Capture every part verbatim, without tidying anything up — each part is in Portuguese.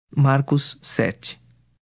Marcos sete.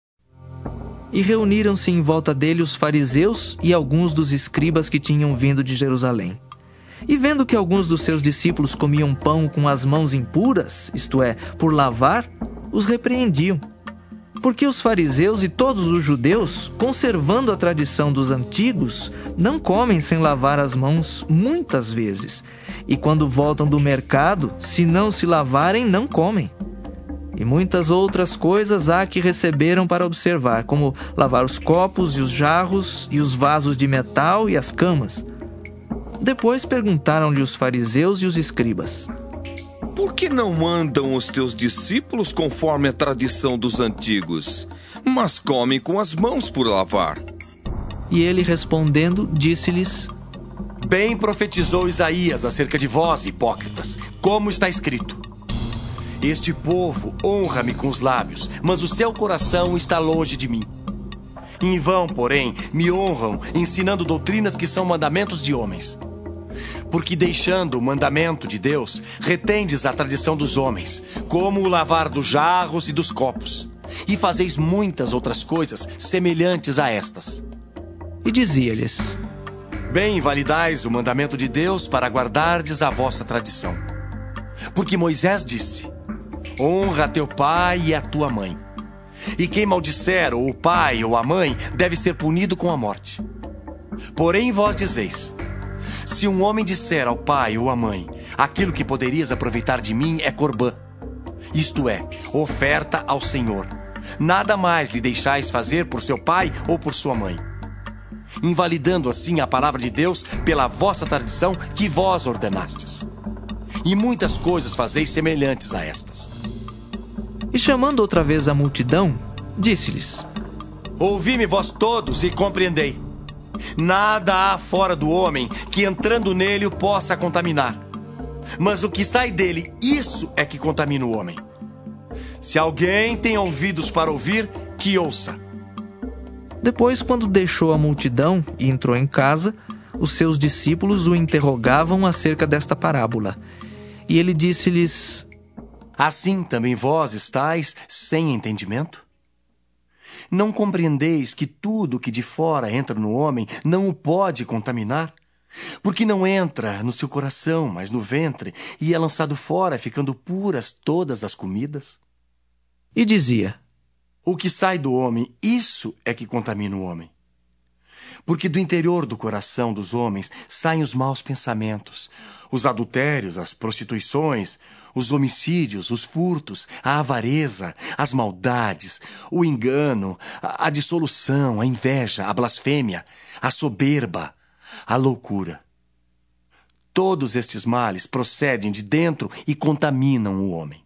E reuniram-se em volta dele os fariseus e alguns dos escribas que tinham vindo de Jerusalém. E vendo que alguns dos seus discípulos comiam pão com as mãos impuras, isto é, por lavar, os repreendiam. Porque os fariseus e todos os judeus, conservando a tradição dos antigos, não comem sem lavar as mãos muitas vezes. E quando voltam do mercado, se não se lavarem, não comem. E muitas outras coisas há que receberam para observar, como lavar os copos e os jarros e os vasos de metal e as camas. Depois perguntaram-lhe os fariseus e os escribas: Por que não andam os teus discípulos conforme a tradição dos antigos, mas comem com as mãos por lavar? E ele respondendo, disse-lhes: Bem profetizou Isaías acerca de vós, hipócritas, como está escrito: Este povo honra-me com os lábios, mas o seu coração está longe de mim. Em vão, porém, me honram, ensinando doutrinas que são mandamentos de homens. Porque deixando o mandamento de Deus, retendes a tradição dos homens, como o lavar dos jarros e dos copos, e fazeis muitas outras coisas semelhantes a estas. E dizia-lhes: Bem invalidais o mandamento de Deus para guardardes a vossa tradição. Porque Moisés disse: Honra a teu pai e a tua mãe. E quem maldisser ou o pai ou a mãe deve ser punido com a morte. Porém vós dizeis: Se um homem disser ao pai ou à mãe: Aquilo que poderias aproveitar de mim é corbã, isto é, oferta ao Senhor, nada mais lhe deixais fazer por seu pai ou por sua mãe, invalidando assim a palavra de Deus pela vossa tradição que vós ordenastes. E muitas coisas fazeis semelhantes a estas. E chamando outra vez a multidão, disse-lhes: Ouvi-me vós todos e compreendei. Nada há fora do homem que entrando nele o possa contaminar. Mas o que sai dele, isso é que contamina o homem. Se alguém tem ouvidos para ouvir, que ouça. Depois, quando deixou a multidão e entrou em casa, os seus discípulos o interrogavam acerca desta parábola. E ele disse-lhes: Assim também vós estáis sem entendimento? Não compreendeis que tudo que de fora entra no homem não o pode contaminar? Porque não entra no seu coração, mas no ventre, e é lançado fora, ficando puras todas as comidas? E dizia: O que sai do homem, isso é que contamina o homem. Porque do interior do coração dos homens saem os maus pensamentos, os adultérios, as prostituições, os homicídios, os furtos, a avareza, as maldades, o engano, a, a dissolução, a inveja, a blasfêmia, a soberba, a loucura. Todos estes males procedem de dentro e contaminam o homem.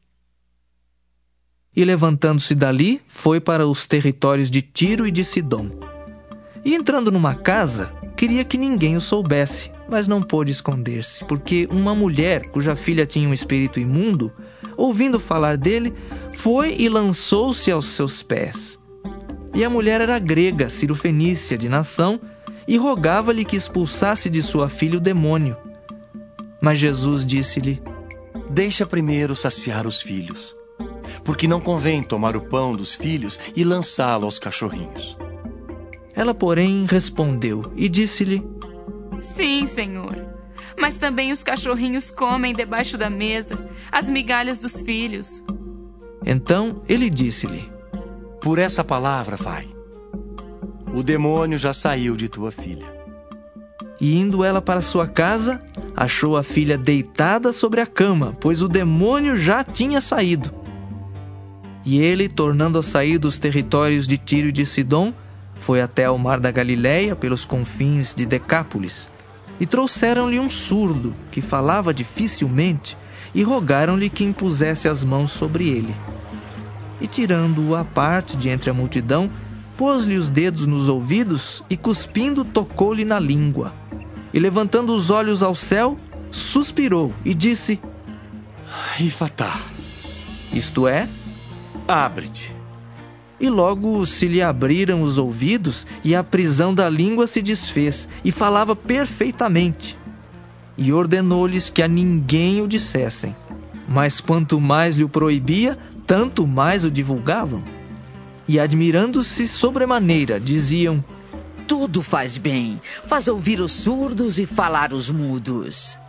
E levantando-se dali, foi para os territórios de Tiro e de Sidom. E entrando numa casa, queria que ninguém o soubesse, mas não pôde esconder-se, porque uma mulher, cuja filha tinha um espírito imundo, ouvindo falar dele, foi e lançou-se aos seus pés. E a mulher era grega, cirofenícia de nação, e rogava-lhe que expulsasse de sua filha o demônio. Mas Jesus disse-lhe: Deixa primeiro saciar os filhos, porque não convém tomar o pão dos filhos e lançá-lo aos cachorrinhos. Ela, porém, respondeu e disse-lhe: Sim, Senhor, mas também os cachorrinhos comem debaixo da mesa as migalhas dos filhos. Então ele disse-lhe: Por essa palavra vai. O demônio já saiu de tua filha. E indo ela para sua casa, achou a filha deitada sobre a cama, pois o demônio já tinha saído. E ele, tornando a sair dos territórios de Tiro e de Sidom, foi até ao mar da Galileia, pelos confins de Decápolis. E trouxeram-lhe um surdo, que falava dificilmente, e rogaram-lhe que impusesse as mãos sobre ele. E tirando-o à parte de entre a multidão, pôs-lhe os dedos nos ouvidos e, cuspindo, tocou-lhe na língua. E levantando os olhos ao céu, suspirou e disse: Efatá, isto é, abre-te. E logo se lhe abriram os ouvidos, e a prisão da língua se desfez, e falava perfeitamente. E ordenou-lhes que a ninguém o dissessem. Mas quanto mais lhe o proibia, tanto mais o divulgavam. E admirando-se sobremaneira, diziam: tudo faz bem, faz ouvir os surdos e falar os mudos.